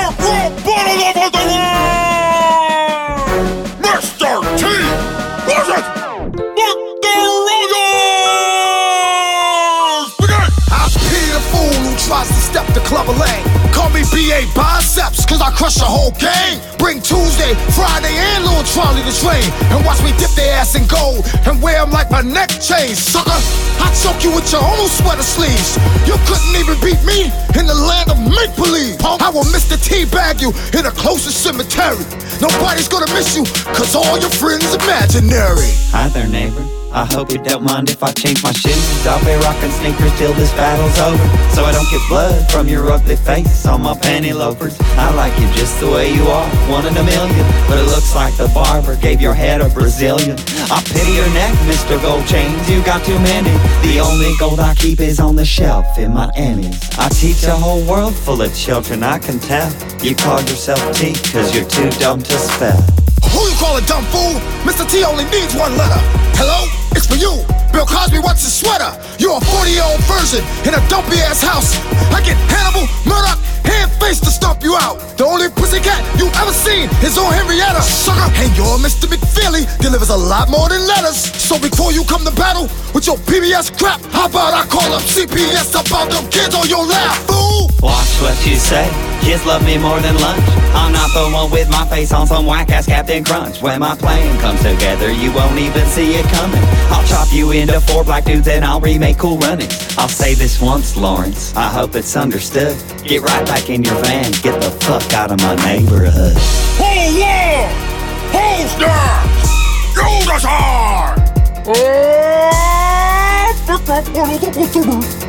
bottle over the world! Mr. T! Was it? With the Royals! Begin! I pity the fool who tries to step the clever lane. Call me B.A. Biceps, cause I crush the whole gang. Bring Tuesday, Friday, and Lil Trolley to train. And watch me dip their ass in gold and wear them like my neck chain, sucker. I choke you with your own sweater sleeves. You couldn't even beat me in the land of make-believe. I will Mr. T-bag you in the closest cemetery. Nobody's gonna miss you, cause all your friends imaginary. Hi there, neighbor. I hope you don't mind if I change my shoes. I'll be rocking sneakers till this battle's over, so I don't get blood from your ugly face on my panty loafers. I like you just the way you are, one in a million, but it looks like the barber gave your head a Brazilian. I pity your neck, Mr. Gold Chains, you got too many. The only gold I keep is on the shelf in my Emmys. I teach a whole world full of children, I can tell. You call yourself T, cause you're too dumb to spell. Who you call a dumb fool? Mr. T only needs one letter. Hello? It's for you. Bill Cosby, what's his sweater? You're a 40-year-old virgin in a dumpy-ass house. I get Hannibal, Murdoch, hand-face to stomp you out. The only pussycat you ever seen is on Henrietta, sucker. And your Mr. McFeely delivers a lot more than letters. So before you come to battle with your PBS crap, how about I call up CPS about them kids on your lap, fool? Watch what you say, kids love me more than lunch. I'm not the one with my face on some whack-ass Captain Crunch. When my plan comes together, you won't even see it coming. I'll chop you into 4 black dudes and I'll remake Cool Runnings. I'll say this once, Lawrence, I hope it's understood. Get right back in your van, get the fuck out of my neighborhood. Whole world! Whole stars! You decide! Oh,